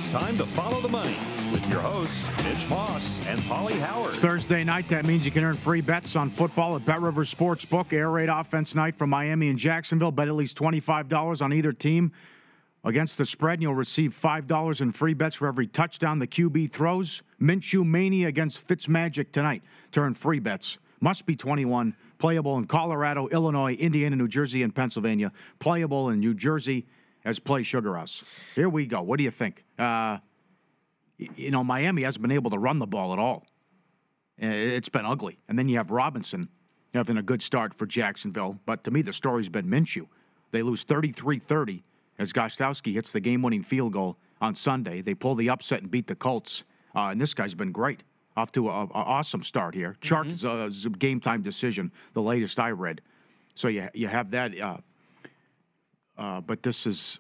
It's time to follow the money with your hosts, Mitch Moss and Paulie Howard. It's Thursday night. That means you can earn free bets on football at Bet Rivers Sportsbook. Air raid offense night from Miami and Jacksonville. Bet at least $25 on either team against the spread, and you'll receive $5 in free bets for every touchdown the QB throws. Minshew Mania against Fitzmagic tonight to earn free bets. Must be 21. Playable in Colorado, Illinois, Indiana, New Jersey, and Pennsylvania. Playable in New Jersey as Play Sugar House. Here we go. What do you think? Miami hasn't been able to run the ball at all. It's been ugly. And then you have Robinson having a good start for Jacksonville. But to me, the story's been Minshew. They lose 33-30 as Gostkowski hits the game-winning field goal on Sunday. They pull the upset and beat the Colts. And this guy's been great. Off to an awesome start here. Chark is a game-time decision, the latest I read. So you have that. But this is...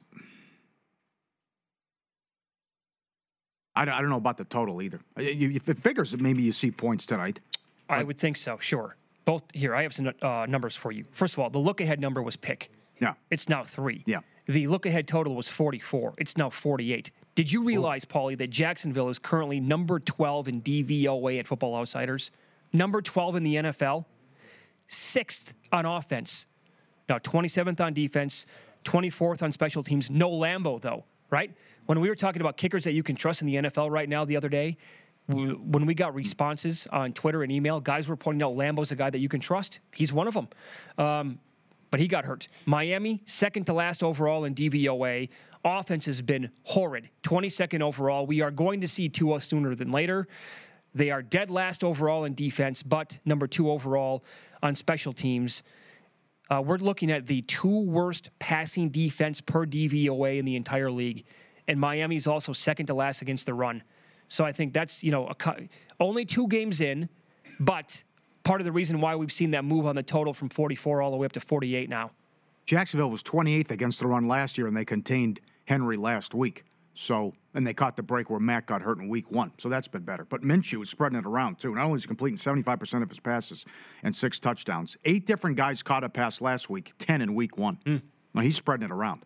I don't know about the total either. If it figures that maybe you see points tonight. I would think so, sure. Both here, I have some numbers for you. First of all, the look-ahead number was pick. Yeah. It's now 3. Yeah. The look-ahead total was 44. It's now 48. Did you realize, Paulie, that Jacksonville is currently number 12 in DVOA at Football Outsiders? Number 12 in the NFL. 6th on offense. Now, 27th on defense. 24th on special teams. No Lambo, though, right? When we were talking about kickers that you can trust in the NFL right now the other day, when we got responses on Twitter and email, guys were pointing out Lambo's a guy that you can trust. He's one of them. But he got hurt. Miami, second to last overall in DVOA. Offense has been horrid. 22nd overall. We are going to see Tua sooner than later. They are dead last overall in defense, but number 2 overall on special teams. We're looking at the 2 worst passing defense per DVOA in the entire league. And Miami's also second to last against the run. So I think that's, only 2 games in, but part of the reason why we've seen that move on the total from 44 all the way up to 48 now. Jacksonville was 28th against the run last year, and they contained Henry last week. And they caught the break where Matt got hurt in week 1. So that's been better. But Minshew is spreading it around, too. Not only is he completing 75% of his passes and 6 touchdowns. 8 different guys caught a pass last week, 10 in week 1. Now, he's spreading it around.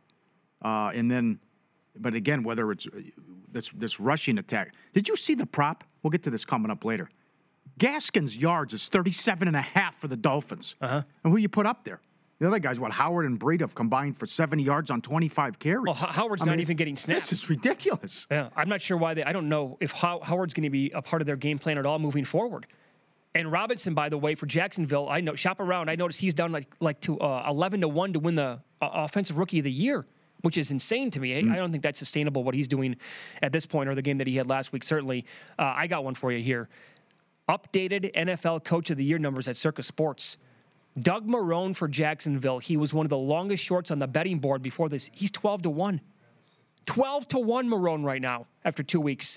But again, whether it's this rushing attack. Did you see the prop? We'll get to this coming up later. Gaskin's yards is 37.5 for the Dolphins. And who you put up there? The other guys, Howard and Breida have combined for 70 yards on 25 carries. Well, Howard's not even getting snaps. This is ridiculous. Yeah, I'm not sure why I don't know if Howard's going to be a part of their game plan at all moving forward. And Robinson, by the way, for Jacksonville, shop around. I noticed he's down like to 11-1 to win the Offensive Rookie of the Year, which is insane to me. I don't think that's sustainable what he's doing at this point or the game that he had last week. Certainly, I got one for you here. Updated NFL Coach of the Year numbers at Circa Sports. Doug Marrone for Jacksonville. He was one of the longest shorts on the betting board before this. He's 12-1. 12-1 Marrone right now after 2 weeks.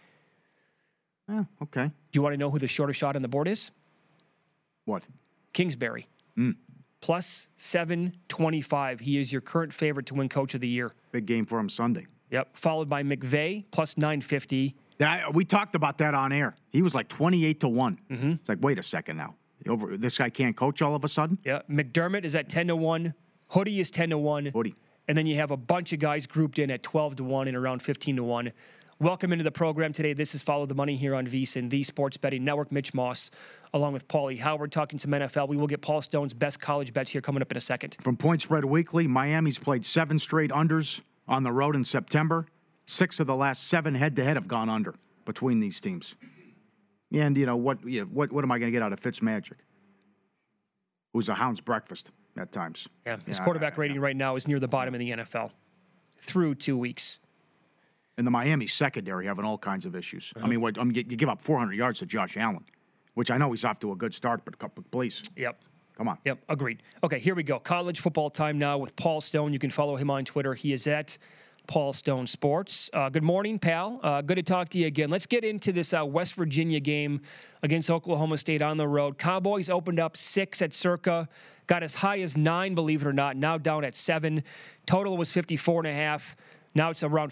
Yeah, okay. Do you want to know who the shortest shot on the board is? What? Kingsbury. Plus 725. He is your current favorite to win Coach of the Year. Big game for him Sunday. Yep. Followed by McVay, plus 950. We talked about that on air. He was like 28-1. It's like, wait a second now. This guy can't coach all of a sudden? Yeah. McDermott is at 10-1. Hoodie is 10-1. Hoodie. And then you have a bunch of guys grouped in at 12-1 and around 15-1. Welcome into the program today. This is Follow the Money here on VSiN, the Sports Betting Network. Mitch Moss, along with Paulie Howard, talking some NFL. We will get Paul Stone's best college bets here coming up in a second. From Point Spread Weekly, Miami's played 7 straight unders on the road in September. 6 of the last 7 head-to-head have gone under between these teams. And, what am I going to get out of Fitzmagic? Who's a hound's breakfast at times. Yeah, his quarterback rating right now is near the bottom of the NFL through 2 weeks. And the Miami secondary having all kinds of issues. I mean, you give up 400 yards to Josh Allen, which I know he's off to a good start, but please. Yep. Come on. Yep, agreed. Okay, here we go. College football time now with Paul Stone. You can follow him on Twitter. He is at Paul Stone Sports. Good morning, pal. Good to talk to you again. Let's get into this West Virginia game against Oklahoma State on the road. Cowboys opened up 6 at Circa, got as high as 9, believe it or not, now down at 7. Total was 54.5. Now it's around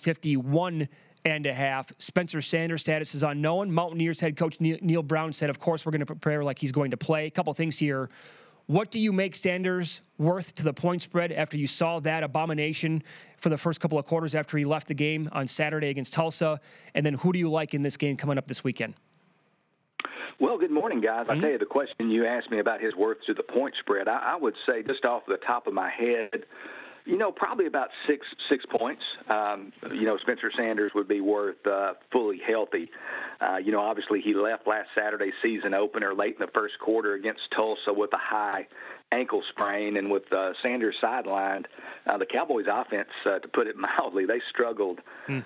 51.5. Spencer Sanders' status is unknown. Mountaineers head coach Neil Brown said, of course, we're going to prepare like he's going to play. A couple things here. What do you make Sanders worth to the point spread after you saw that abomination for the first couple of quarters after he left the game on Saturday against Tulsa? And then who do you like in this game coming up this weekend? Well, good morning, guys. I'll tell you the question you asked me about his worth to the point spread. I would say just off the top of my head, probably about six points. Spencer Sanders would be worth fully healthy. Obviously he left last Saturday's season opener late in the first quarter against Tulsa with a high ankle sprain, and with Sanders sidelined, the Cowboys' offense, to put it mildly, they struggled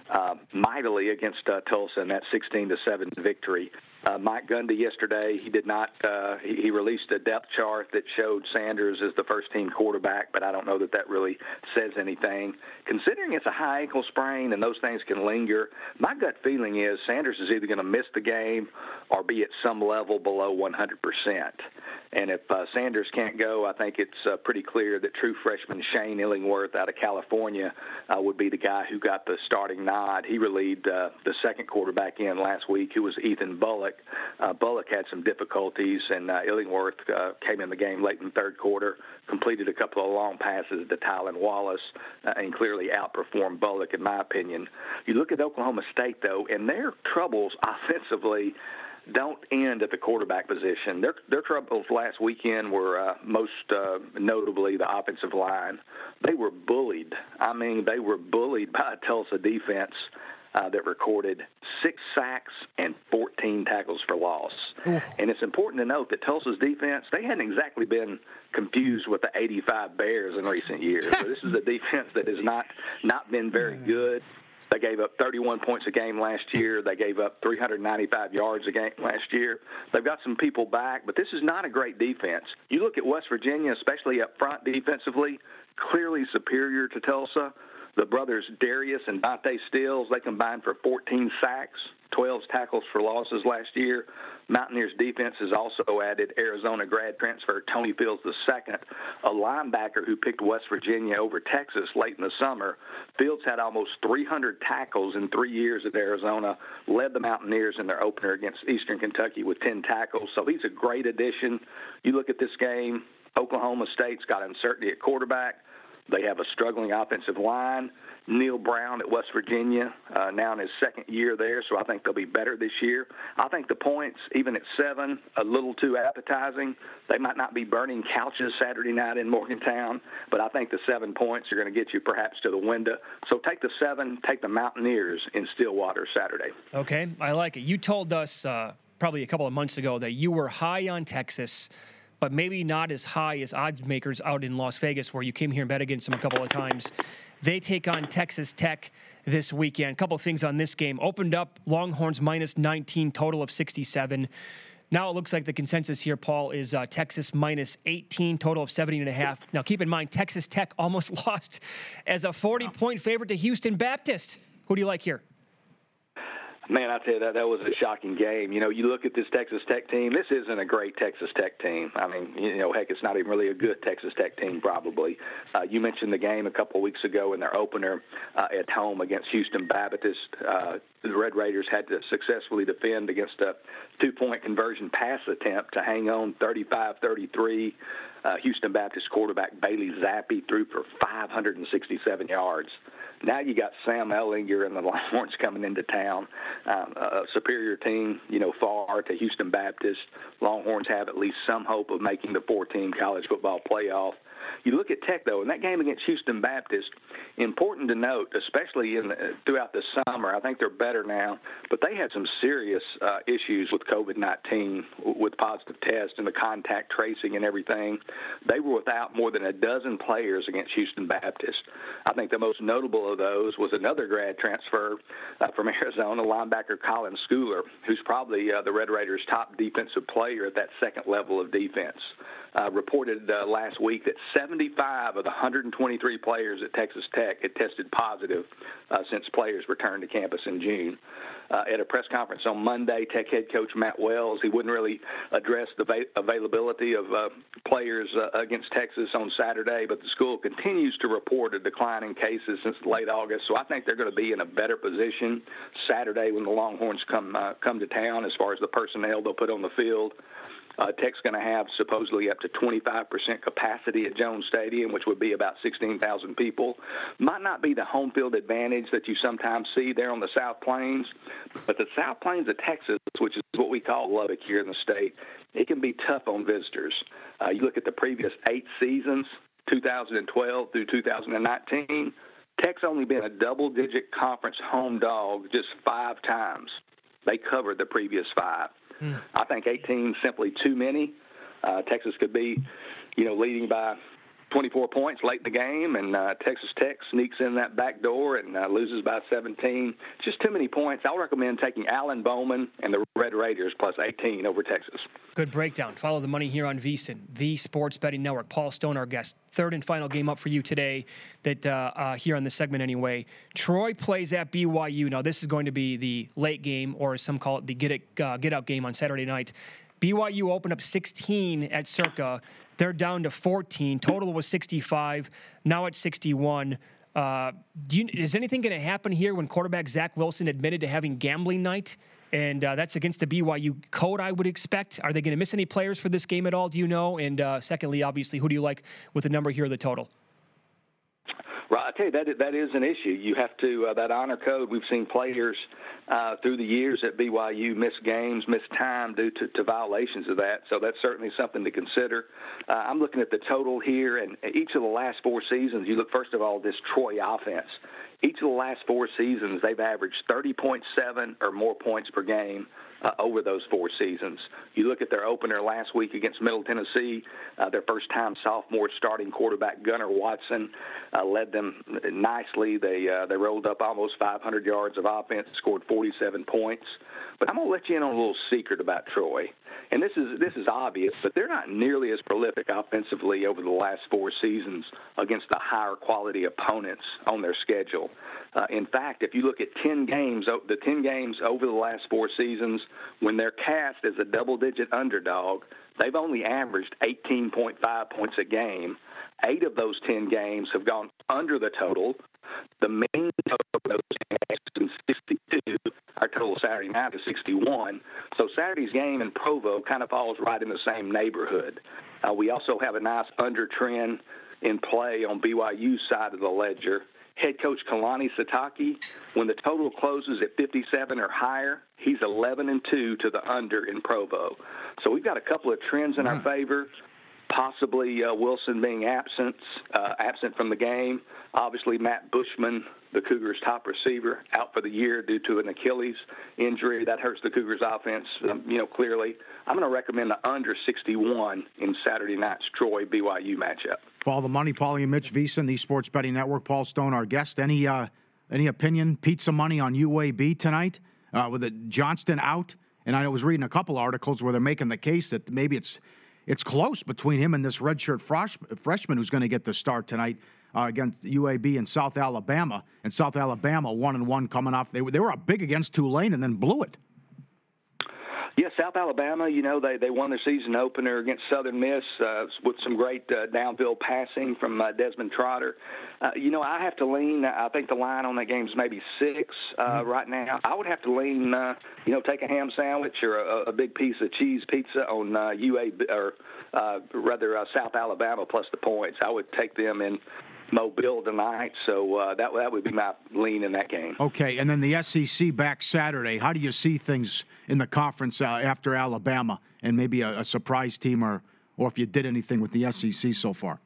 mightily against Tulsa in that 16-7 victory. Mike Gundy yesterday, he did not. He released a depth chart that showed Sanders as the first-team quarterback, but I don't know that really says anything. Considering it's a high ankle sprain and those things can linger, my gut feeling is Sanders is either going to miss the game or be at some level below 100%. And if Sanders can't go, I think it's pretty clear that true freshman Shane Illingworth out of California would be the guy who got the starting nod. He relieved the second quarterback in last week, who was Ethan Bullock. Bullock had some difficulties, and Illingworth came in the game late in the third quarter, completed a couple of long passes to Tylan Wallace, and clearly outperformed Bullock, in my opinion. You look at Oklahoma State, though, and their troubles offensively don't end at the quarterback position. Their troubles last weekend were most notably the offensive line. They were bullied. They were bullied by a Tulsa defense that recorded 6 sacks and 14 tackles for loss. Oof. And it's important to note that Tulsa's defense, they hadn't exactly been confused with the 85 Bears in recent years. So this is a defense that has not been very good. They gave up 31 points a game last year. They gave up 395 yards a game last year. They've got some people back, but this is not a great defense. You look at West Virginia, especially up front defensively, clearly superior to Tulsa. The brothers Darius and Dante Stills, they combined for 14 sacks, 12 tackles for losses last year. Mountaineers defense has also added Arizona grad transfer Tony Fields II, a linebacker who picked West Virginia over Texas late in the summer. Fields had almost 300 tackles in 3 years at Arizona, led the Mountaineers in their opener against Eastern Kentucky with 10 tackles. So he's a great addition. You look at this game, Oklahoma State's got uncertainty at quarterback. They have a struggling offensive line. Neil Brown at West Virginia, now in his second year there, so I think they'll be better this year. I think the points, even at 7, a little too appetizing. They might not be burning couches Saturday night in Morgantown, but I think the 7 points are going to get you perhaps to the window. So take the 7, take the Mountaineers in Stillwater Saturday. Okay, I like it. You told us probably a couple of months ago that you were high on Texas, but maybe not as high as odds makers out in Las Vegas, where you came here and bet against them a couple of times. They take on Texas Tech this weekend. A couple of things on this game. Opened up Longhorns minus 19, total of 67. Now it looks like the consensus here, Paul, is Texas minus 18, total of 70.5. Now keep in mind, Texas Tech almost lost as a 40-point favorite to Houston Baptist. Who do you like here? Man, I tell you, that was a shocking game. You look at this Texas Tech team. This isn't a great Texas Tech team. Heck, it's not even really a good Texas Tech team, probably. You mentioned the game a couple of weeks ago in their opener at home against Houston Baptist. The Red Raiders had to successfully defend against a 2-point conversion pass attempt to hang on 35-33. Houston Baptist quarterback Bailey Zappi threw for 567 yards. Now you got Sam Ehlinger and the Longhorns coming into town. A superior team, far to Houston Baptist. Longhorns have at least some hope of making the 4-team college football playoff. You look at Tech, though, in that game against Houston Baptist, important to note, especially throughout the summer, I think they're better now, but they had some serious issues with COVID-19, with positive tests and the contact tracing and everything. They were without more than a dozen players against Houston Baptist. I think the most notable of those was another grad transfer from Arizona, linebacker Colin Schooler, who's probably the Red Raiders' top defensive player at that second level of defense. Reported last week that 75 of the 123 players at Texas Tech had tested positive since players returned to campus in June. At a press conference on Monday, Tech head coach Matt Wells, he wouldn't really address the availability of players against Texas on Saturday, but the school continues to report a decline in cases since late August. So I think they're going to be in a better position Saturday when the Longhorns come to town as far as the personnel they'll put on the field. Tech's going to have supposedly up to 25% capacity at Jones Stadium, which would be about 16,000 people. Might not be the home field advantage that you sometimes see there on the South Plains, but the South Plains of Texas, which is what we call Lubbock here in the state, it can be tough on visitors. You look at the previous 8 seasons, 2012 through 2019, Tech's only been a double-digit conference home dog just 5 times. They covered the previous 5. I think 18 simply too many. Texas could be, leading by 24 points late in the game, and Texas Tech sneaks in that back door and loses by 17. Just too many points. I'll recommend taking Alan Bowman and the Red Raiders plus 18 over Texas. Good breakdown. Follow the money here on VSiN, the Sports Betting Network. Paul Stone, our guest. Third and final game up for you today, that here on this segment anyway. Troy plays at BYU. Now, this is going to be the late game, or as some call it, the get-out game on Saturday night. BYU opened up 16 at Circa. They're down to 14. Total was 65. Now it's 61. Is anything going to happen here when quarterback Zach Wilson admitted to having gambling night? And that's against the BYU code, I would expect. Are they going to miss any players for this game at all? Do you know? And secondly, obviously, who do you like with the number here, the total? Right, I tell you, that is an issue. You have to, that honor code, we've seen players through the years at BYU miss games, miss time due to violations of that. So that's certainly something to consider. I'm looking at the total here, and each of the last 4 seasons, you look, first of all, this Troy offense. Each of the last 4 seasons, they've averaged 30.7 or more points per game over those 4 seasons. You look at their opener last week against Middle Tennessee, their first-time sophomore starting quarterback Gunnar Watson led them nicely. They rolled up almost 500 yards of offense, scored 47 points. But I'm going to let you in on a little secret about Troy. And this is obvious, but they're not nearly as prolific offensively over the last 4 seasons against the higher quality opponents on their schedule. In fact, if you look at 10 games, the 10 games over the last 4 seasons, when they're cast as a double-digit underdog, they've only averaged 18.5 points a game. 8 of those 10 games have gone under the total. The mean total of those games is 62. Our total Saturday night is 61. So Saturday's game in Provo kind of falls right in the same neighborhood. We also have a nice under trend in play on BYU's side of the ledger. Head coach Kalani Sitake, when the total closes at 57 or higher, he's 11-2 to the under in Provo. So we've got a couple of trends in our favor. Possibly Wilson being absent from the game. Obviously, Matt Bushman, the Cougars' top receiver, out for the year due to an Achilles injury. That hurts the Cougars' offense, clearly. I'm going to recommend the under 61 in Saturday night's Troy-BYU matchup. Follow the money, Paulie and Mitch VSiN, the Sports Betting Network. Paul Stone, our guest. Any opinion, pizza money on UAB tonight with Johnston out? And I was reading a couple articles where they're making the case that maybe it's close between him and this redshirt freshman who's going to get the start tonight against UAB and South Alabama. And South Alabama 1-1 coming off. They were up big against Tulane and then blew it. Yeah, South Alabama, they won their season opener against Southern Miss with some great downfield passing from Desmond Trotter. I have to lean. I think the line on that game is maybe 6 right now. I would have to lean, take a ham sandwich or a big piece of cheese pizza on UAB, or rather South Alabama plus the points. I would take them in Mobile tonight, so that would be my lean in that game. Okay, and then the SEC back Saturday. How do you see things in the conference after Alabama and maybe a surprise team, or if you did anything with the SEC so far?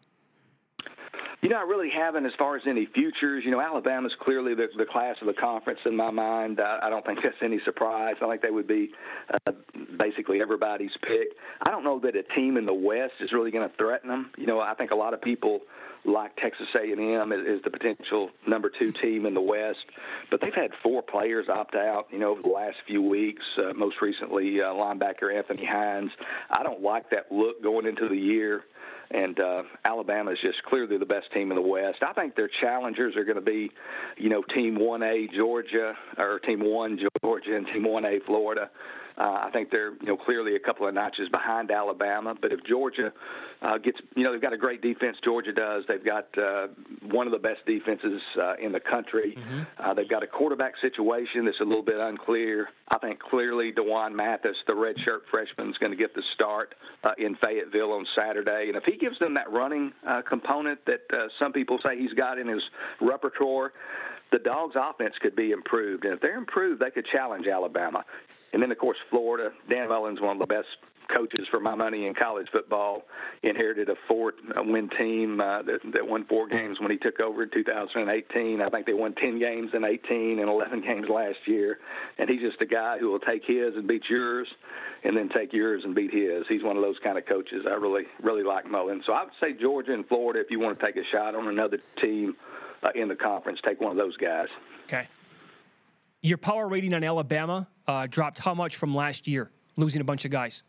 I really haven't as far as any futures. Alabama's clearly the class of the conference in my mind. I don't think that's any surprise. I think they would be basically everybody's pick. I don't know that a team in the West is really going to threaten them. I think a lot of people like Texas A&M is the potential number 2 team in the West. But they've had 4 players opt out, over the last few weeks, most recently linebacker Anthony Hines. I don't like that look going into the year. And Alabama is just clearly the best team in the West. I think their challengers are going to be, Team 1A Georgia, or Team 1 Georgia and Team 1A Florida. I think they're clearly a couple of notches behind Alabama. But if Georgia gets, they've got a great defense. Georgia does. They've got one of the best defenses in the country. They've got a quarterback situation that's a little bit unclear. I think clearly DeJuan Mathis, the redshirt freshman, is going to get the start in Fayetteville on Saturday. And if he gives them that running component that some people say he's got in his repertoire, the Dogs' offense could be improved. And if they're improved, they could challenge Alabama. And then, of course, Florida. Dan Mullen's one of the best coaches for my money in college football. Inherited a 4-win team that won 4 games when he took over in 2018. I think they won 10 games in 18 and 11 games last year. And he's just a guy who will take his and beat yours, and then take yours and beat his. He's one of those kind of coaches. I really, really like Mullen. So I would say Georgia and Florida, if you want to take a shot on another team in the conference, take one of those guys. Okay. Your power rating on Alabama dropped how much from last year, losing a bunch of guys?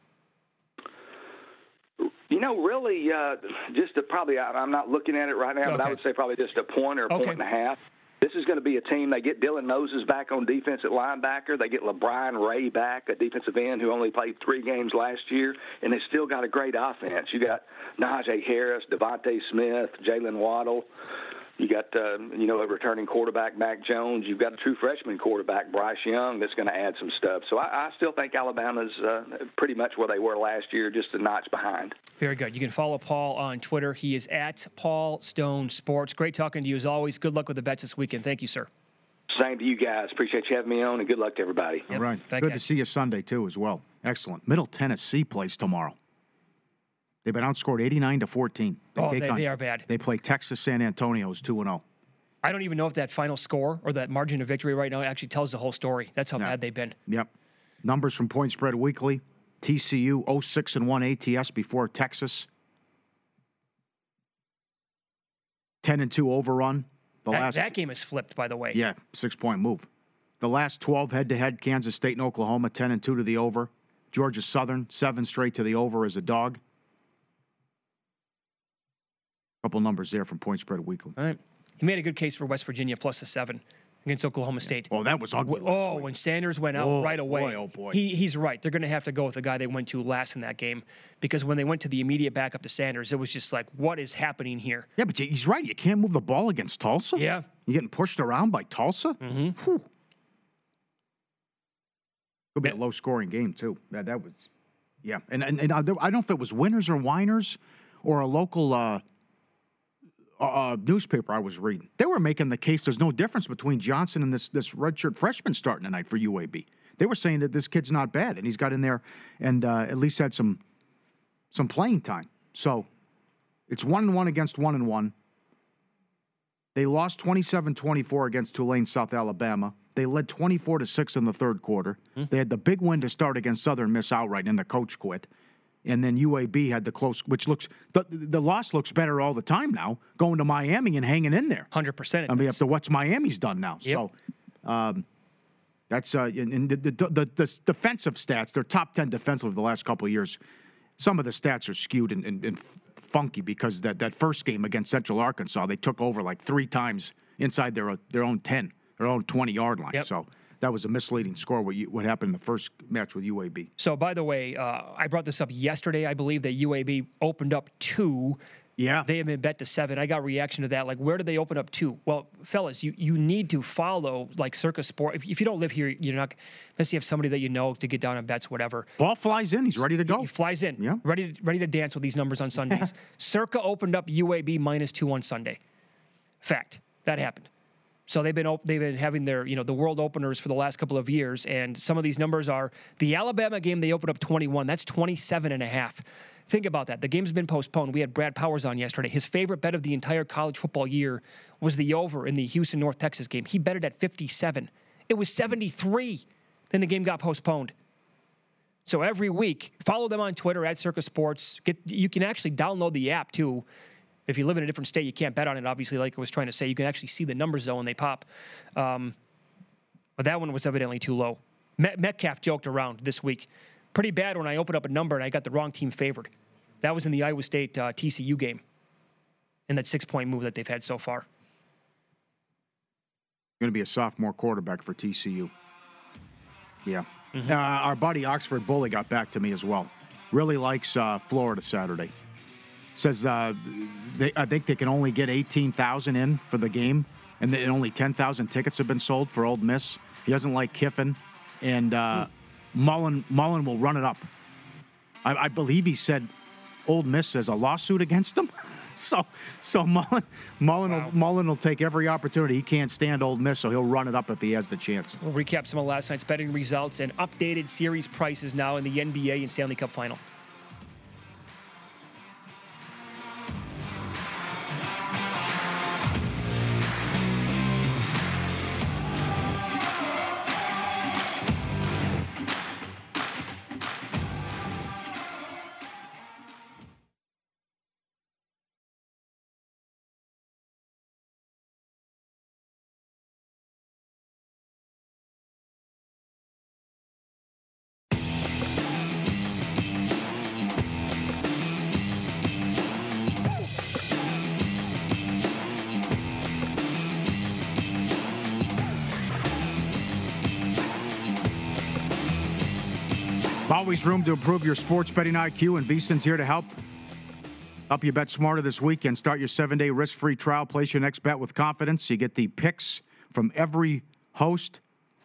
Really, just probably, I'm not looking at it right now, but I would say probably just a point or a point and a half. This is going to be a team. They get Dylan Moses back on defense at linebacker. They get LeBron Ray back, a defensive end who only played 3 games last year, and they still got a great offense. You got Najee Harris, Devontae Smith, Jalen Waddle. You got, a returning quarterback, Mac Jones. You've got a true freshman quarterback, Bryce Young, that's going to add some stuff. So I still think Alabama's pretty much where they were last year, just a notch behind. Very good. You can follow Paul on Twitter. He is at Paul Stone Sports. Great talking to you as always. Good luck with the bets this weekend. Thank you, sir. Same to you guys. Appreciate you having me on, and good luck to everybody. All right. Good to see you Sunday, too, as well. Excellent. Middle Tennessee plays tomorrow. They've been outscored 89-14. They are bad. They play Texas San Antonio's 2-0. I don't even know if that final score or that margin of victory right now actually tells the whole story. That's how bad they've been. Yep. Numbers from Point Spread Weekly. TCU 0-6-1 ATS before Texas. 10-2 overrun. That game is flipped, by the way. Yeah, 6-point move. The last 12 head-to-head, Kansas State and Oklahoma, 10-2 to the over. Georgia Southern, 7 straight to the over as a dog. Couple numbers there from Point Spread Weekly. All right. He made a good case for West Virginia plus the 7 against Oklahoma State. Oh, that was ugly. When Sanders went out right away. Boy. He's right. They're going to have to go with the guy they went to last in that game, because when they went to the immediate backup to Sanders, it was just like, what is happening here? Yeah, but he's right. You can't move the ball against Tulsa. Yeah. You're getting pushed around by Tulsa? Mm-hmm. Could be a low-scoring game, too. That was, yeah. And I don't know if it was Winners or Whiners or a local newspaper I was reading. They were making the case there's no difference between Johnson and this redshirt freshman starting tonight for UAB. They were saying that this kid's not bad, and he's got in there and at least had some playing time. So it's 1-1 against 1-1. They lost 27-24 against Tulane, South Alabama. They led 24-6 in the third quarter. They had the big win to start against Southern Miss outright, and the coach quit. And then UAB had the close, which looks, the loss looks better all the time now, going to Miami and hanging in there. 100%. I mean, after what's Miami's done now. Yep. So that's, and the defensive stats, their top 10 defensively the last couple of years, some of the stats are skewed and funky because that first game against Central Arkansas, they took over like 3 times inside their own 10, their own 20-yard line. Yep. So that was a misleading score, what happened in the first match with UAB. So, by the way, I brought this up yesterday. I believe that UAB opened up 2. Yeah. They have been bet to 7. I got reaction to that. Like, where did they open up 2? Well, fellas, you need to follow, like, Circa Sport. If you don't live here, you're not – unless you have somebody that you know to get down on bets, whatever. Paul flies in. He's ready to go. He flies in. Yeah. Ready to dance with these numbers on Sundays. Circa opened up UAB -2 on Sunday. Fact. That happened. So they've been having their, the world openers for the last couple of years, and some of these numbers are the Alabama game. They opened up 21. That's 27.5. Think about that. The game's been postponed. We had Brad Powers on yesterday. His favorite bet of the entire college football year was the over in the Houston North Texas game. He bet it at 57. It was 73. Then the game got postponed. So every week, follow them on Twitter at Circa Sports. You can actually download the app too. If you live in a different state, you can't bet on it, obviously, like I was trying to say. You can actually see the numbers, though, when they pop. But that one was evidently too low. Metcalf joked around this week. Pretty bad when I opened up a number and I got the wrong team favored. That was in the Iowa State TCU game in that 6-point move that they've had so far. Going to be a sophomore quarterback for TCU. Yeah. Our buddy Oxford Bully got back to me as well. Really likes Florida Saturday. Says I think they can only get 18,000 in for the game, and only 10,000 tickets have been sold for Ole Miss. He doesn't like Kiffin, and Mullen will run it up. I believe he said Ole Miss has a lawsuit against him. So Mullen will take every opportunity. He can't stand Ole Miss, so he'll run it up if he has the chance. We'll recap some of last night's betting results and updated series prices now in the NBA and Stanley Cup Final. Always room to improve your sports betting IQ, and VSiN's here to help you bet smarter this weekend. Start your 7-day risk-free trial. Place your next bet with confidence. You get the picks from every host,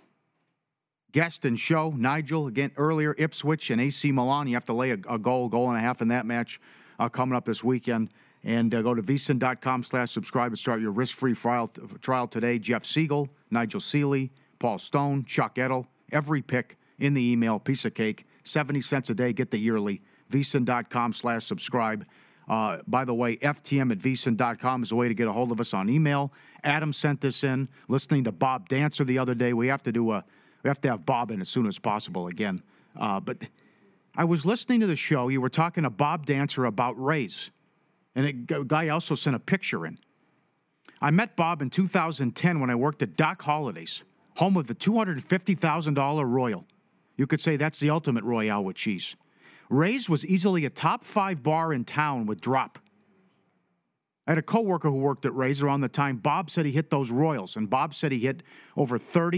guest, and show. Nigel, again, earlier, Ipswich and AC Milan. You have to lay a goal and a half in that match coming up this weekend. And go to VSiN.com/subscribe and start your risk-free trial today. Jeff Siegel, Nigel Seeley, Paul Stone, Chuck Edel. Every pick in the email, piece of cake. 70 cents a day, get the yearly. VSiN.com/subscribe. By the way, FTM@VSiN.com is a way to get a hold of us on email. Adam sent this in, listening to Bob Dancer the other day. We have to have Bob in as soon as possible again. But I was listening to the show. You were talking to Bob Dancer about Rays. And a guy also sent a picture in. I met Bob in 2010 when I worked at Doc Holliday's, home of the $250,000 Royal. You could say that's the ultimate Royale with cheese. Ray's was easily a top 5 bar in town with drop. I had a coworker who worked at Ray's around the time Bob said he hit those Royals, and Bob said he hit over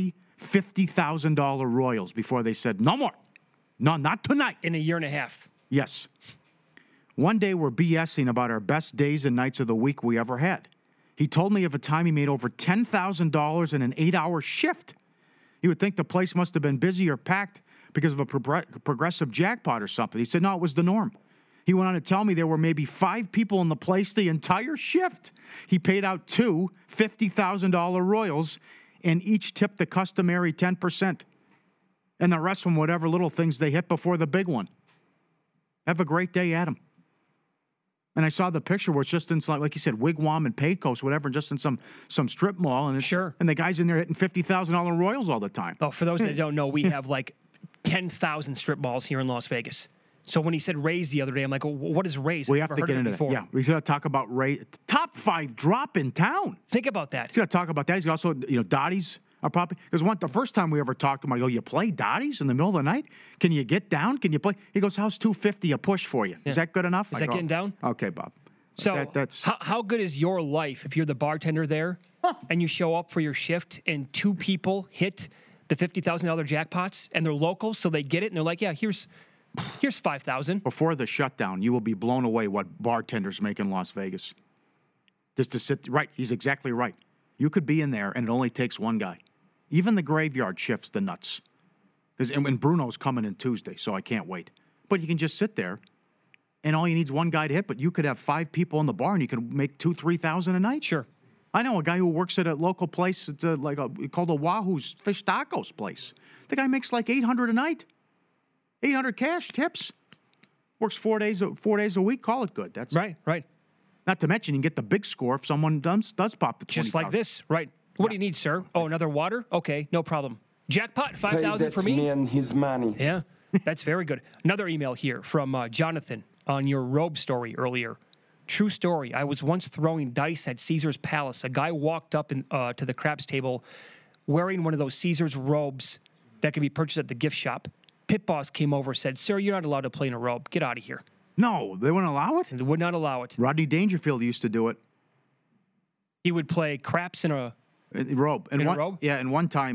$50,000 Royals before they said, no more. No, not tonight. In a year and a half. Yes. One day we're BSing about our best days and nights of the week we ever had. He told me of a time he made over $10,000 in an 8-hour shift. You would think the place must have been busy or packed because of a progressive jackpot or something. He said, no, it was the norm. He went on to tell me there were maybe 5 people in the place the entire shift. He paid out 2 $50,000 Royals, and each tipped the customary 10%. And the rest from whatever little things they hit before the big one. Have a great day, Adam. And I saw the picture where it's just in, like you said, Wigwam and Pecos, whatever, just in some strip mall. And sure. And the guy's in there hitting $50,000 Royals all the time. Oh, for those that don't know, we have like 10,000 strip malls here in Las Vegas. So when he said Rays the other day, I'm like, well, what is Rays? We have to get into that. Yeah, we got to talk about Rays. Top 5 drop in town. Think about that. He's got to talk about that. He's also, Dottie's are probably, because the first time we ever talked to him, I go, you play Dottie's in the middle of the night? Can you get down? Can you play? He goes, how's $250 a push for you? Yeah. Is that good enough? Is that getting down? Okay, Bob. So how good is your life if you're the bartender there and you show up for your shift and 2 people hit the $50,000 jackpots and they're local, so they get it and they're like, yeah, here's $5,000. Before the shutdown, you will be blown away what bartenders make in Las Vegas. Just to sit right, he's exactly right. You could be in there and it only takes one guy. Even the graveyard shifts the nuts. And Bruno's coming in Tuesday, so I can't wait. But you can just sit there. And all you need is one guy to hit, but you could have 5 people in the bar, and you could make $2,000-3,000 a night. Sure. I know a guy who works at a local place. It's called a Wahoo's Fish Tacos place. The guy makes like $800 a night, $800 cash tips. Works 4 days a week. Call it good. That's right. Not to mention you can get the big score if someone does pop the 20,000. Just like this, right? What do you need, sir? Oh, another water? Okay, no problem. Jackpot, $5,000 for me. Pay that man his money. Yeah, that's very good. Another email here from Jonathan on your robe story earlier. True story. I was once throwing dice at Caesar's Palace. A guy walked up to the craps table wearing one of those Caesar's robes that can be purchased at the gift shop. Pit boss came over and said, sir, you're not allowed to play in a robe. Get out of here. No, they wouldn't allow it? They would not allow it. Rodney Dangerfield used to do it. He would play craps in a robe. In a robe? Yeah, and one time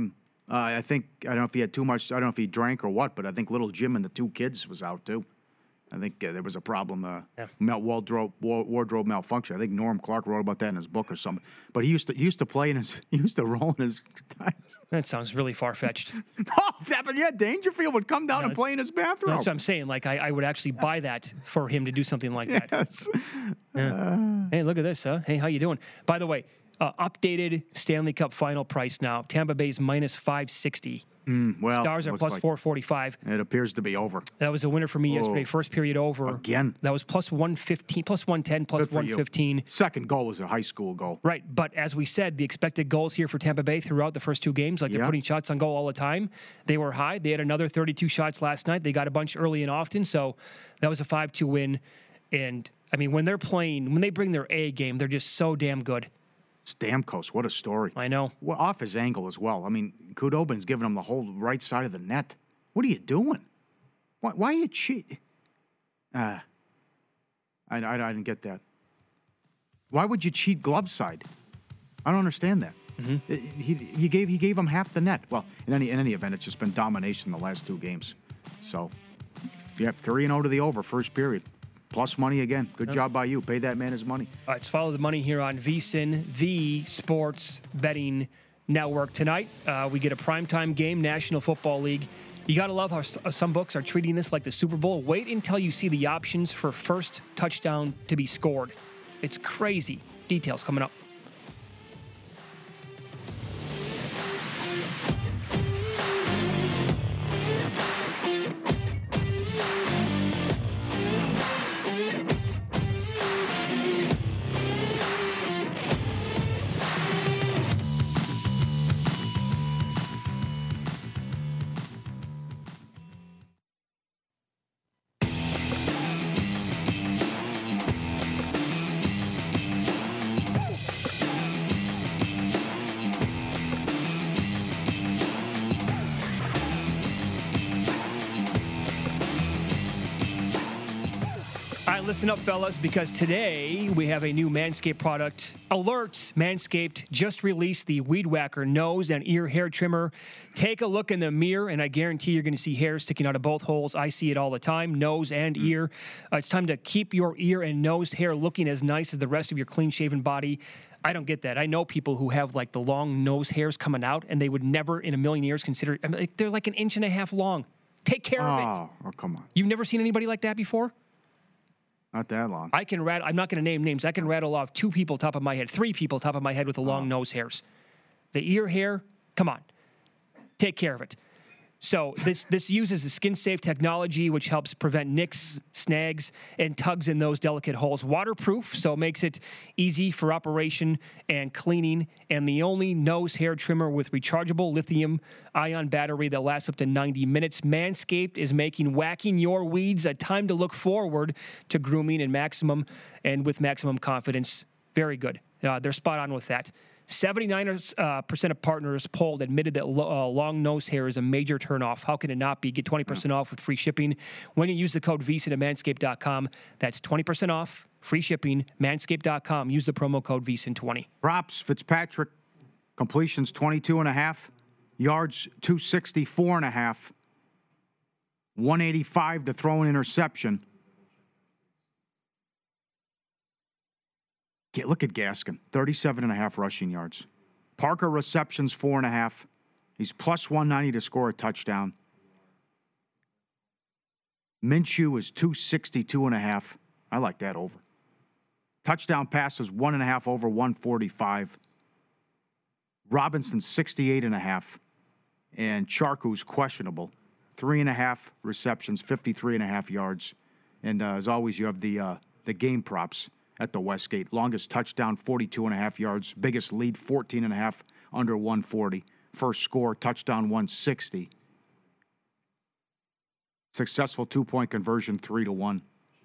I don't know if he had too much. I don't know if he drank or what, but I think little Jim and the 2 kids was out too. I think there was a problem, wardrobe malfunction. I think Norm Clark wrote about that in his book or something. But he used to play he used to roll in his. That sounds really far fetched. Dangerfield would come down and play in his bathroom. That's what I'm saying. Like I would actually buy that for him to do something like that. Yes. Yeah. Hey, look at this, huh? Hey, how you doing? By the way, updated Stanley Cup final price now. Tampa Bay's minus 560. Well, Stars are plus 445. It appears to be over. That was a winner for me yesterday. First period over. Again. That was plus 115, plus 110, plus 115. Second goal was a high school goal. Right. But as we said, the expected goals here for Tampa Bay throughout the first 2 games, they're putting shots on goal all the time. They were high. They had another 32 shots last night. They got a bunch early and often. So that was a 5-2 win. And, I mean, when they bring their A game, they're just so damn good. Stamkos, what a story. I know. Well, off his angle as well. I mean, Khudobin's giving him the whole right side of the net. What are you doing? Why are you cheating? I didn't get that. Why would you cheat glove side? I don't understand that. Mm-hmm. He gave him half the net. Well, in any event, it's just been domination the last 2 games. So, 3-0 to the over, first period. Plus money again. Good job by you. Pay that man his money. All right, let's follow the money here on VSiN, the sports betting network. Tonight, we get a primetime game, National Football League. You got to love how some books are treating this like the Super Bowl. Wait until you see the options for first touchdown to be scored. It's crazy. Details coming up. Listen up, fellas, because today we have a new Manscaped product. Alert! Manscaped just released the Weed Whacker nose and ear hair trimmer. Take a look in the mirror, and I guarantee you're going to see hair sticking out of both holes. I see it all the time, nose and ear. It's time to keep your ear and nose hair looking as nice as the rest of your clean-shaven body. I don't get that. I know people who have like the long nose hairs coming out, and they would never in a million years consider. I mean, they're like 1.5 inches long. Take care of it. Oh, come on. You've never seen anybody like that before? Not that long. I'm not going to name names. I can rattle off 2 people top of my head, 3 people top of my head with the long nose hairs. The ear hair, come on. Take care of it. So this uses the skin-safe technology, which helps prevent nicks, snags, and tugs in those delicate holes. Waterproof, so it makes it easy for operation and cleaning. And the only nose hair trimmer with rechargeable lithium-ion battery that lasts up to 90 minutes. Manscaped is making whacking your weeds a time to look forward to grooming and with maximum confidence. Very good. They're spot on with that. 79% of partners polled admitted that long nose hair is a major turnoff. How can it not be? Get 20% off with free shipping when you use the code VSiN at manscaped.com. That's 20% off, free shipping, manscaped.com. Use the promo code VSiN20. Props, Fitzpatrick, completions 22.5, yards 264.5, 185 to throw an interception. Look at Gaskin, 37.5 rushing yards. Parker receptions, 4.5. He's plus 190 to score a touchdown. Minshew is 262.5. I like that over. Touchdown passes, 1.5 over 145. Robinson, 68.5. And Charkou's questionable. 3.5 receptions, 53.5 yards. And as always, you have the game props at the Westgate. Longest touchdown, 42.5 yards. Biggest lead, 14.5, under 140. First score, touchdown, 160. Successful 2-point conversion, 3-1.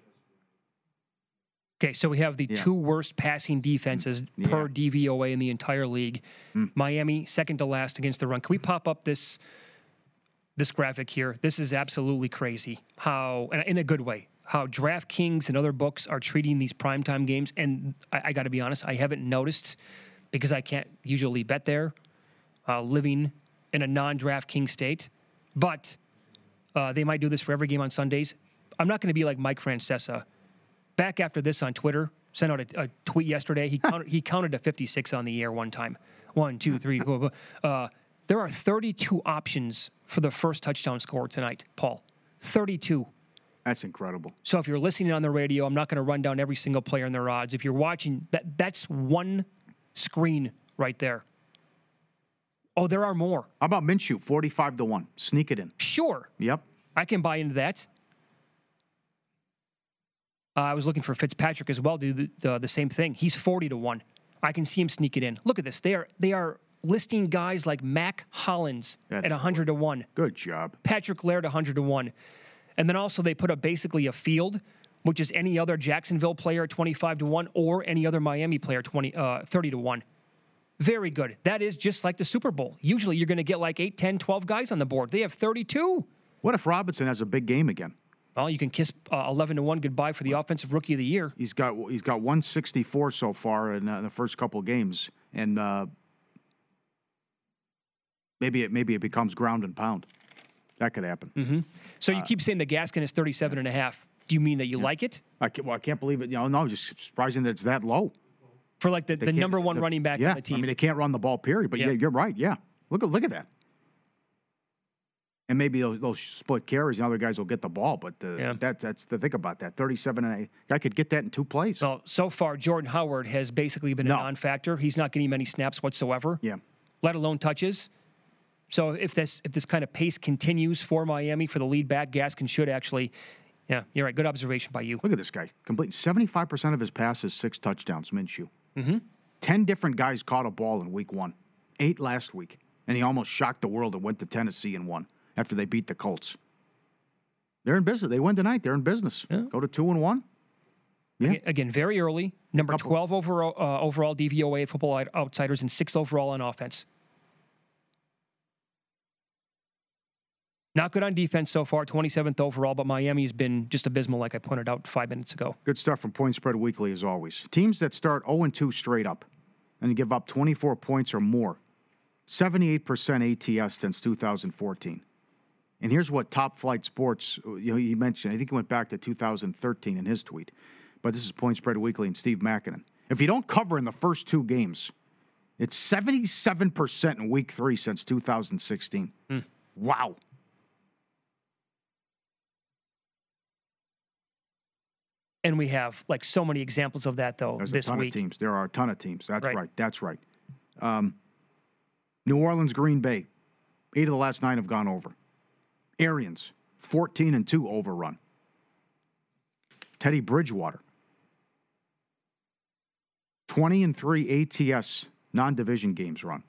Okay, so we have the 2 worst passing defenses per DVOA in the entire league. Miami, second to last against the run. Can we pop up this graphic here? This is absolutely crazy. How, in a good way, how DraftKings and other books are treating these primetime games. And I got to be honest, I haven't noticed because I can't usually bet there. Living in a non-DraftKings state, but they might do this for every game on Sundays. I'm not going to be like Mike Francesa. Back after this on Twitter, sent out a tweet yesterday. He counted to 56 on the air one time. 1, 2, 3, blah, blah. There are 32 options for the first touchdown score tonight, Paul. 32. That's incredible. So if you're listening on the radio, I'm not going to run down every single player and their odds. If you're watching, that's one screen right there. Oh, there are more. How about Minshew, 45-1? Sneak it in. Sure. Yep. I can buy into that. I was looking for Fitzpatrick as well to do the same thing. He's 40-1. I can see him sneak it in. Look at this. They are listing guys like Mac Hollins at 100-1. Good job. Patrick Laird 100-1. And then also they put up basically a field, which is any other Jacksonville player 25-1 or any other Miami player 30-1. Very good. That is just like the Super Bowl. Usually you're going to get like 8, 10, 12 guys on the board. They have 32. What if Robinson has a big game again? Well, you can kiss 11-1 goodbye for the offensive rookie of the year. He's got 164 so far in the first couple of games, and maybe it becomes ground and pound. That could happen. Mm-hmm. So you keep saying the Gaskin is 37.5. Do you mean that you like it? I can't believe it. No, just surprising that it's that low. For like the number one running back on the team. I mean, they can't run the ball, period. But yeah, you're right. Yeah. Look at that. And maybe they'll split carries and other guys will get the ball. But that's the thing about that. 37.5. Guy could get that in 2 plays. Well, so far, Jordan Howard has basically been a non-factor. He's not getting many snaps whatsoever. Yeah. Let alone touches. So if this kind of pace continues for Miami for the lead back, Gaskin should actually, yeah, you're right. Good observation by you. Look at this guy. Complete 75% of his passes, 6 touchdowns, Minshew. Mm-hmm. 10 different guys caught a ball in week 1. 8 last week. And he almost shocked the world and went to Tennessee and won after they beat the Colts. They're in business. They win tonight. They're in business. Yeah. Go to 2-1. Yeah. Again, very early. Number 12 overall DVOA at Football Outsiders and 6th overall on offense. Not good on defense so far, 27th overall, but Miami's been just abysmal, like I pointed out 5 minutes ago. Good stuff from Point Spread Weekly, as always. Teams that start 0-2 straight up and give up 24 points or more, 78% ATS since 2014. And here's what Top Flight Sports, he mentioned, I think he went back to 2013 in his tweet, but this is Point Spread Weekly and Steve Makinen. If you don't cover in the first 2 games, it's 77% in week 3 since 2016. Wow. And we have like so many examples of that, though, There's this a ton week. Of teams. There are a ton of teams. That's right. That's right. New Orleans, Green Bay, 8 of the last 9 have gone over. Arians, 14-2 overrun. Teddy Bridgewater, 20-3 ATS non-division games run.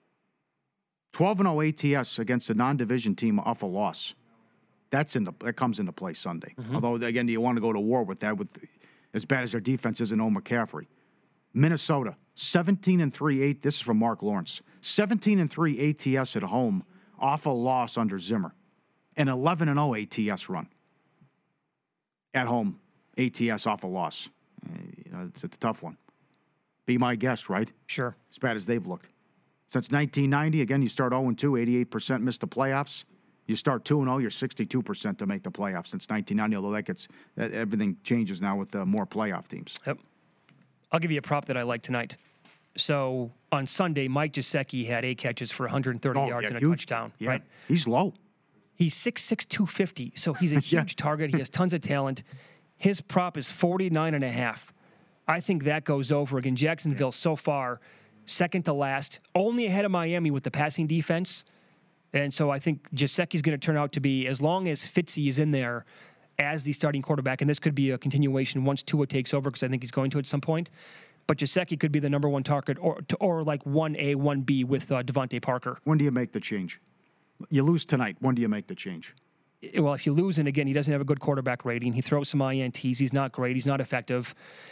12-0 ATS against a non-division team off a loss. That comes into play Sunday. Mm-hmm. Although, again, you want to go to war with that, with as bad as their defense is in McCaffrey. Minnesota, 17-3. This is from Mark Lawrence. 17-3 ATS at home off a loss under Zimmer. An 11-0 ATS run. At home, ATS off a loss. It's a tough one. Be my guest, right? Sure. As bad as they've looked. Since 1990, again, you start 0-2, 88% miss the playoffs. You start 2-0, you're 62% to make the playoffs since 1990, although everything changes now with more playoff teams. Yep. I'll give you a prop that I like tonight. So on Sunday, Mike Gesicki had 8 catches for 130 yards and a touchdown. Yeah. Right? He's low. He's 6'6", 250, so he's a huge target. He has tons of talent. His prop is 49.5. I think that goes over. Again, Jacksonville so far, second to last, only ahead of Miami with the passing defense. And so I think Gesicki's going to turn out to be, as long as Fitzy is in there as the starting quarterback, and this could be a continuation once Tua takes over, because I think he's going to at some point. But Gesicki could be the number 1 target, or like 1A, 1B with Devontae Parker. When do you make the change? You lose tonight. When do you make the change? Well, if you lose, and again, he doesn't have a good quarterback rating. He throws some INTs. He's not great. He's not effective.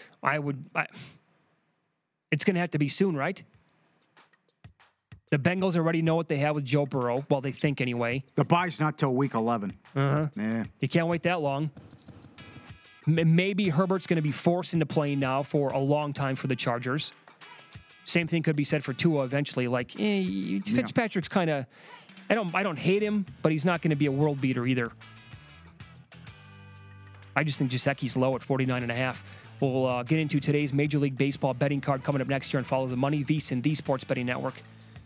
It's going to have to be soon, right? The Bengals already know what they have with Joe Burrow. Well, they think anyway. The bye's not till week 11. Uh-huh. Yeah. You can't wait that long. Maybe Herbert's going to be forced into playing now for a long time for the Chargers. Same thing could be said for Tua eventually. Like, Fitzpatrick's kind of, I don't hate him, but he's not going to be a world beater either. I just think Gesicki's low at 49.5. We'll get into today's Major League Baseball betting card coming up next year and follow the money, VSiN, the Sports Betting Network.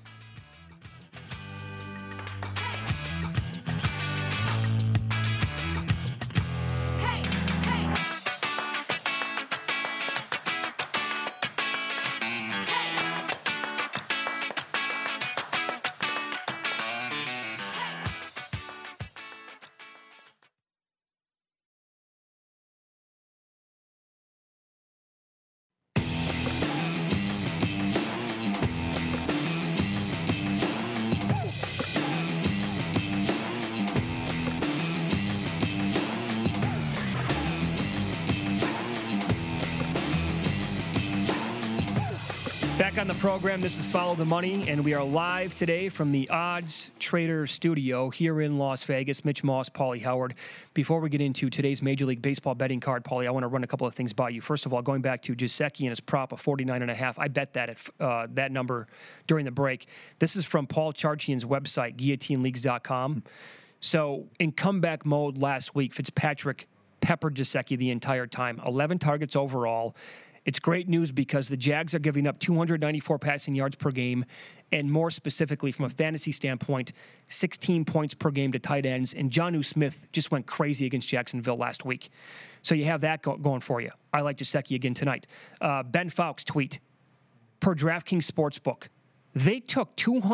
Back on the program, this is Follow the Money, and we are live today from the Odds Trader Studio here in Las Vegas. Mitch Moss, Paulie Howard. Before we get into today's Major League Baseball betting card, Paulie, I want to run a couple of things by you. First of all, going back to Gesicki and his prop of 49.5, I bet that at that number during the break. This is from Paul Charchian's website, guillotineleagues.com. So in comeback mode last week, Fitzpatrick peppered Gesicki the entire time, 11 targets overall. It's great news because the Jags are giving up 294 passing yards per game, and more specifically from a fantasy standpoint, 16 points per game to tight ends. And Jonnu Smith just went crazy against Jacksonville last week. So you have that going for you. I like Gesicki again tonight. Ben Fowkes tweet, per DraftKings Sportsbook, they took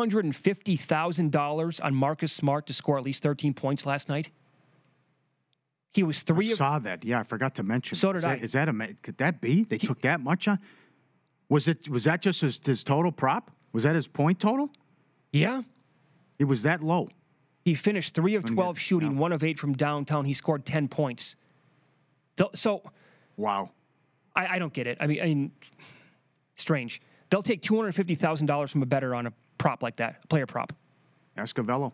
$250,000 on Marcus Smart to score at least 13 points last night. He was three. I saw that. Yeah, I forgot to mention. So did I. Could that be? They took that much on? Was that just his total prop? Was that his point total? Yeah. It was that low. He finished 3 of 12 shooting, 1 of 8 from downtown. He scored 10 points. So. Wow. I don't get it. I mean, strange. They'll take $250,000 from a bettor on a prop like that, a player prop. Escovello.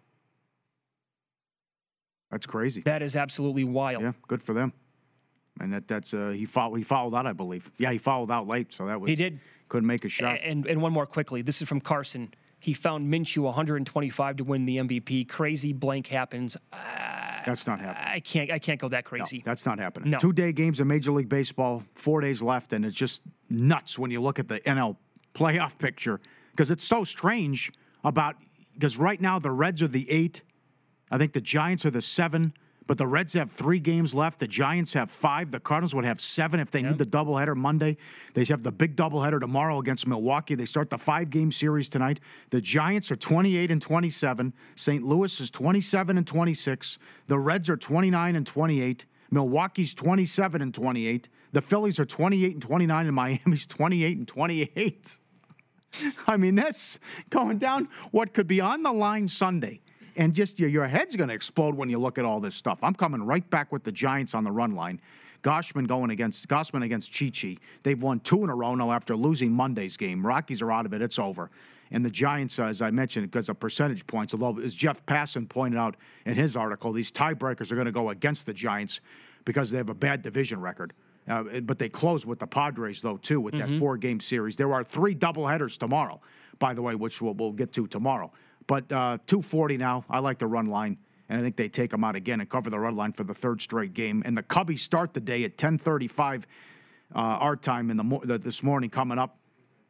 That's crazy. That is absolutely wild. Yeah, good for them. And that's he fouled out, I believe. Yeah, he fouled out late, so that was he did couldn't make a shot. And one more quickly. This is from Carson. He found Minshew 125 to win the MVP. Crazy blank happens. That's not happening. I can't go that crazy. No, that's not happening. No. 2-day games of Major League Baseball, 4 days left, and it's just nuts when you look at the NL playoff picture because it's so strange because right now the Reds are the 8. I think the Giants are the 7, but the Reds have 3 games left. The Giants have 5. The Cardinals would have 7 if they need the doubleheader Monday. They have the big doubleheader tomorrow against Milwaukee. They start the 5-game series tonight. The Giants are 28-27. St. Louis is 27-26. The Reds are 29-28. Milwaukee's 27-28. The Phillies are 28-29, and Miami's 28-28. I mean, that's going down what could be on the line Sunday. And just your head's going to explode when you look at all this stuff. I'm coming right back with the Giants on the run line. Gossman against Chi-Chi. They've won 2 in a row now after losing Monday's game. Rockies are out of it. It's over. And the Giants, as I mentioned, because of percentage points, although as Jeff Passan pointed out in his article, these tiebreakers are going to go against the Giants because they have a bad division record. But they close with the Padres, though, too, with that 4-game series. There are 3 doubleheaders tomorrow, by the way, which we'll get to tomorrow. But 240 now. I like the run line, and I think they take them out again and cover the run line for the 3rd straight game. And the Cubbies start the day at 10:35 our time this morning coming up.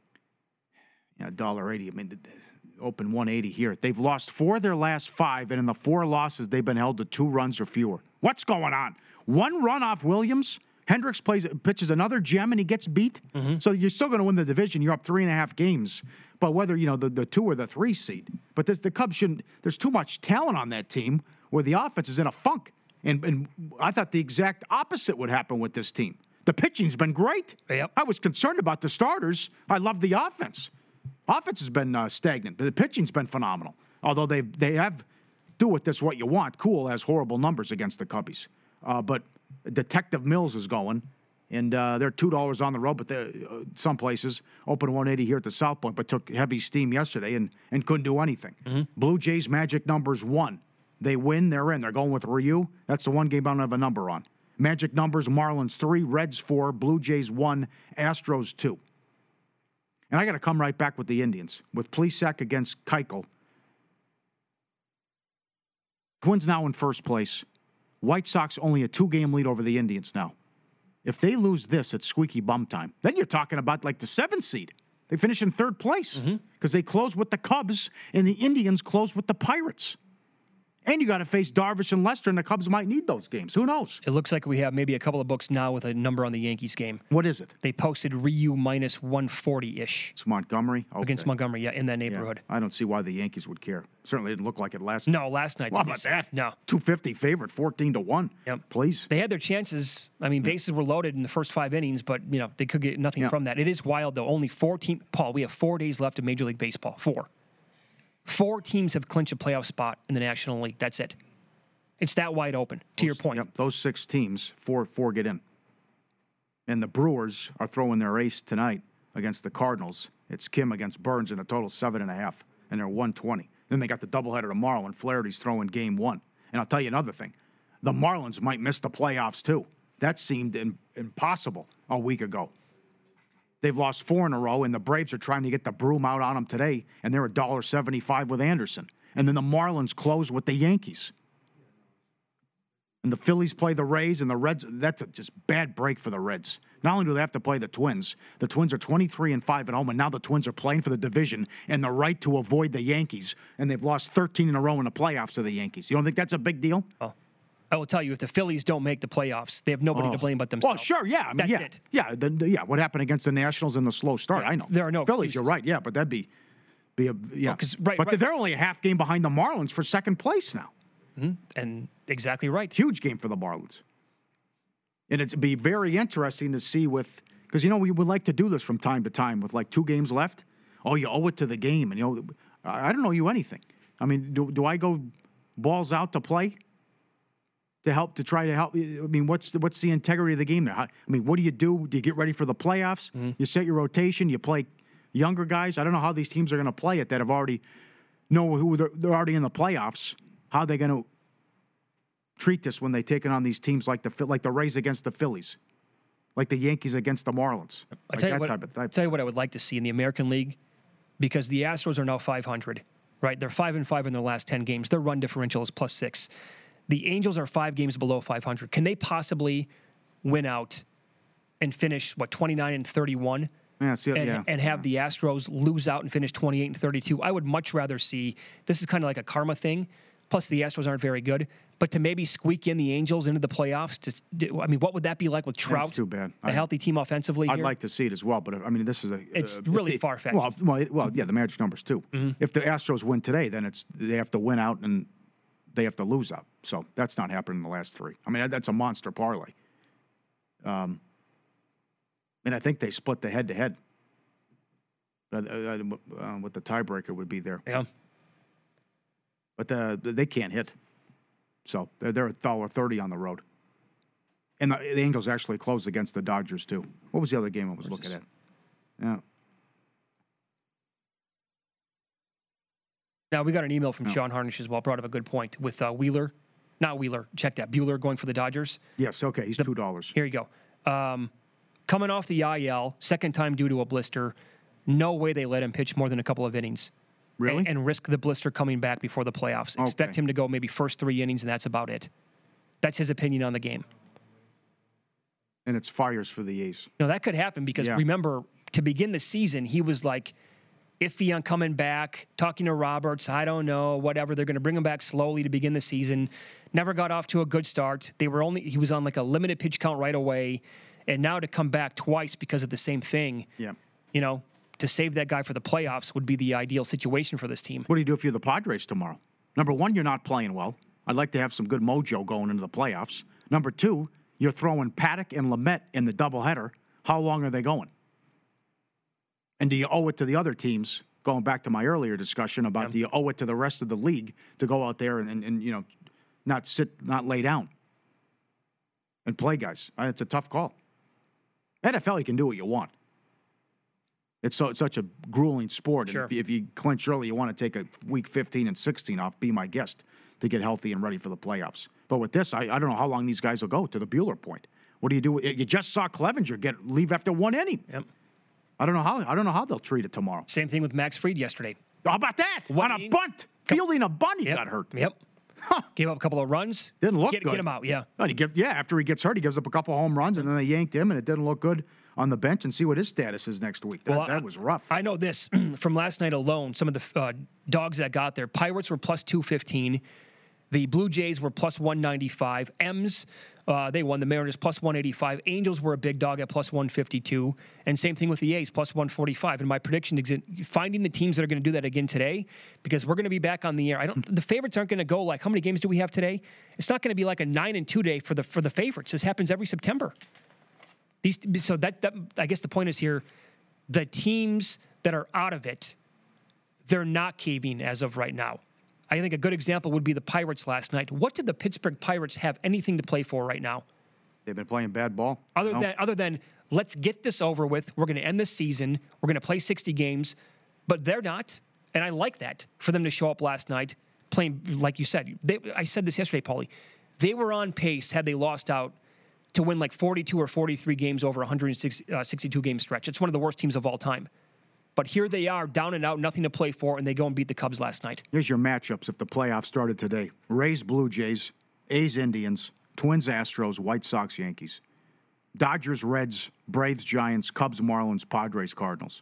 Yeah, $1.80. I mean, open 180 here. They've lost 4 of their last 5, and in the 4 losses, they've been held to 2 runs or fewer. What's going on? 1 run off Williams. Hendricks pitches another gem, and he gets beat. So you're still going to win the division. You're up 3.5 games. But whether, the 2 or the 3 seed. But the Cubs shouldn't. There's too much talent on that team where the offense is in a funk. And I thought the exact opposite would happen with this team. The pitching's been great. Yep. I was concerned about the starters. I love the offense. Offense has been stagnant. But the pitching's been phenomenal. Although they have do with this what you want. Cool has horrible numbers against the Cubbies. But Detective Mills is going. And they're $2 on the road, but some places open 180 here at the South Point, but took heavy steam yesterday and couldn't do anything. Blue Jays magic numbers 1. They win, they're in. They're going with Ryu. That's the one game I don't have a number on. Magic numbers: Marlins 3, Reds 4, Blue Jays 1, Astros 2. And I got to come right back with the Indians. With Plesac against Keuchel. Twins now in first place. White Sox only a 2-game lead over the Indians now. If they lose this, it's squeaky bum time. Then you're talking about like the 7th seed. They finish in 3rd place because they close with the Cubs and the Indians close with the Pirates. And you got to face Darvish and Lester, and the Cubs might need those games. Who knows? It looks like we have maybe a couple of books now with a number on the Yankees game. What is it? They posted Ryu minus 140-ish. It's Montgomery? Okay. Against Montgomery, yeah, in that neighborhood. Yeah. I don't see why the Yankees would care. Certainly didn't look like it last night. No, last night. How about that? No. 250 favorite, 14-1. Yep. Please. They had their chances. I mean, bases were loaded in the first 5 innings, but, they could get nothing from that. It is wild, though. Only 14. Paul, we have 4 days left of Major League Baseball. 4 teams have clinched a playoff spot in the National League. That's it. It's that wide open, to your point. Yep, those 6 teams, 4 get in. And the Brewers are throwing their ace tonight against the Cardinals. It's Kim against Burns in a total 7.5, and they're 120. Then they got the doubleheader tomorrow, and Flaherty's throwing game 1. And I'll tell you another thing. The Marlins might miss the playoffs, too. That seemed impossible a week ago. They've lost 4 in a row, and the Braves are trying to get the broom out on them today, and they're $1.75 with Anderson. And then the Marlins close with the Yankees. And the Phillies play the Rays, and the Reds. That's a just bad break for the Reds. Not only do they have to play the Twins are 23-5 at home, and now the Twins are playing for the division and the right to avoid the Yankees, and they've lost 13 in a row in the playoffs to the Yankees. You don't think that's a big deal? Well, I will tell you, if the Phillies don't make the playoffs, they have nobody to blame but themselves. Well, sure, yeah. I mean, that's it. Yeah, what happened against the Nationals in the slow start? Right. I know. There are no Phillies, excuses. you're right, yeah, but that'd be a, yeah. But they're only a half game behind the Marlins for second place now. And exactly right. Huge game for the Marlins. And it'd be very interesting to see because, we would like to do this from time to time with like 2 games left. Oh, you owe it to the game. And, I don't owe you anything. I mean, do I go balls out to play to try to help? I mean, what's the integrity of the game there? What do you do? Do you get ready for the playoffs? You set your rotation. You play younger guys. I don't know how these teams are going to play it that have already know who they're already in the playoffs. How are they going to treat this when they take it on these teams like the Rays against the Phillies, like the Yankees against the Marlins? I'll tell you what I would like to see in the American League, because the Astros are now 500, right? They're 5-5 in their last 10 games. Their run differential is +6. The Angels are 5 games below 500. Can they possibly win out and finish 29-31? Yeah, and have the Astros lose out and finish 28-32? I would much rather see. This is kind of like a karma thing. Plus, the Astros aren't very good. But to maybe squeak in the Angels into the playoffs, what would that be like with Trout? That's too bad. A healthy team offensively. I'd like to see it as well, but this is it's really far-fetched. Well, yeah, the magic numbers too. If the Astros win today, then they have to win out and they have to lose out. So that's not happening in the last 3. That's a monster parlay. And I think they split the head-to-head. What the tiebreaker would be there. Yeah. But they can't hit. So they're $1.30 on the road. And the Angels actually closed against the Dodgers, too. What was the other game I was looking at? Yeah. Now, we got an email from Sean Harnish as well, brought up a good point with Wheeler. Not Wheeler, check that. Buehler going for the Dodgers. Yes, okay, he's $2. Here you go. Coming off the IL, second time due to a blister, no way they let him pitch more than a couple of innings. Really? And risk the blister coming back before the playoffs. Okay. Expect him to go maybe first 3 innings, and that's about it. That's his opinion on the game. And it's fires for the A's. No, that could happen because remember, to begin the season, he was like iffy on coming back, talking to Roberts, I don't know, whatever. They're going to bring him back slowly to begin the season. Never got off to a good start. He was on like a limited pitch count right away. And now to come back twice because of the same thing, to save that guy for the playoffs would be the ideal situation for this team. What do you do if you're the Padres tomorrow? Number 1, you're not playing well. I'd like to have some good mojo going into the playoffs. Number 2, you're throwing Paddock and Lamet in the doubleheader. How long are they going? And do you owe it to the other teams, going back to my earlier discussion about do you owe it to the rest of the league to go out there and not lay down and play guys? It's a tough call. NFL, you can do what you want. It's such a grueling sport. Sure. And if you clinch early, you want to take a week 15 and 16 off, be my guest, to get healthy and ready for the playoffs. But with this, I don't know how long these guys will go, to the Buehler point. What do? You just saw Clevenger leave after 1 inning. Yep. I don't know how they'll treat it tomorrow. Same thing with Max Fried yesterday. How about that? On a bunt. Fielding a bunt, he got hurt. Yep. Gave up a couple of runs. Didn't look good. Get him out, yeah. After he gets hurt, he gives up a couple home runs, and then they yanked him, and it didn't look good on the bench. And see what his status is next week. That was rough. I know this from last night alone. Some of the dogs that got there. Pirates were plus 215. The Blue Jays were plus 195. M's, they won. The Mariners plus 185. Angels were a big dog at plus 152. And same thing with the A's, plus 145. And my prediction is finding the teams that are going to do that again today, because we're going to be back on the air. The favorites aren't going to go like, how many games do we have today? It's not going to be like a 9-2 day for the favorites. This happens every September. So I guess the point is here, the teams that are out of it, they're not caving as of right now. I think a good example would be the Pirates last night. What did the Pittsburgh Pirates have anything to play for right now? They've been playing bad ball. Other than let's get this over with. We're going to end this season. We're going to play 60 games. But they're not. And I like that for them to show up last night playing, like you said. I said this yesterday, Paulie. They were on pace, had they lost out, to win like 42 or 43 games over a 162-game stretch. It's one of the worst teams of all time. But here they are, down and out, nothing to play for, and they go and beat the Cubs last night. Here's your matchups if the playoffs started today. Rays, Blue Jays, A's, Indians, Twins, Astros, White Sox, Yankees. Dodgers, Reds, Braves, Giants, Cubs, Marlins, Padres, Cardinals.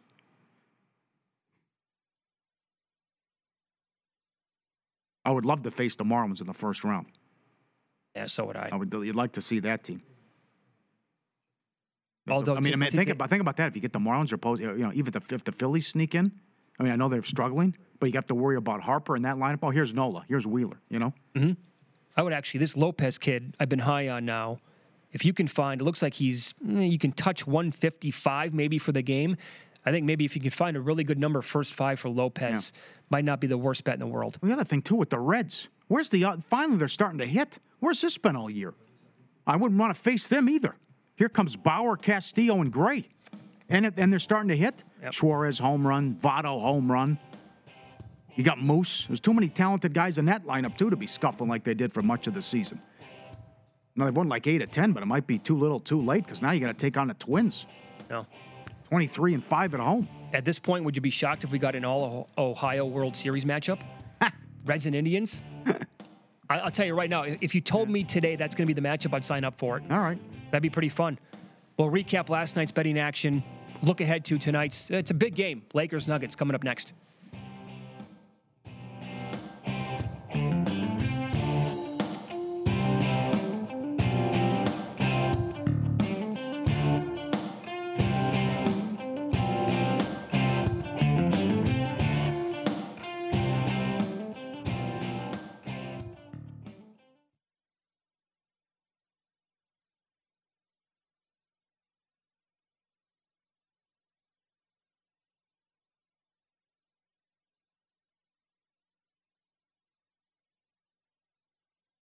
I would love to face the Marlins in the first round. Yeah, so would I. You'd like to see that team. Although, think about that. If you get the Marlins, or even if the Phillies sneak in, I know they're struggling, but you have to worry about Harper in that lineup. Oh, here's Nola, here's Wheeler. Mm-hmm. I would actually. This Lopez kid, I've been high on now. If you can find, it looks like you can touch 155 maybe for the game. I think maybe if you can find a really good number, first five for Lopez, might not be the worst bet in the world. Well, the other thing too with the Reds, finally they're starting to hit. Where's this been all year? I wouldn't want to face them either. Here comes Bauer, Castillo, and Gray. And they're starting to hit. Yep. Suarez, home run. Votto, home run. You got Moose. There's too many talented guys in that lineup, too, to be scuffling like they did for much of the season. Now, they've won like 8 of 10, but it might be too little too late, because now you got to take on the Twins. No. 23-5 at home. At this point, would you be shocked if we got an all-Ohio World Series matchup? Reds and Indians? I'll tell you right now, if you told me today that's going to be the matchup, I'd sign up for it. All right. That'd be pretty fun. We'll recap last night's betting action. Look ahead to tonight's. It's a big game. Lakers-Nuggets coming up next.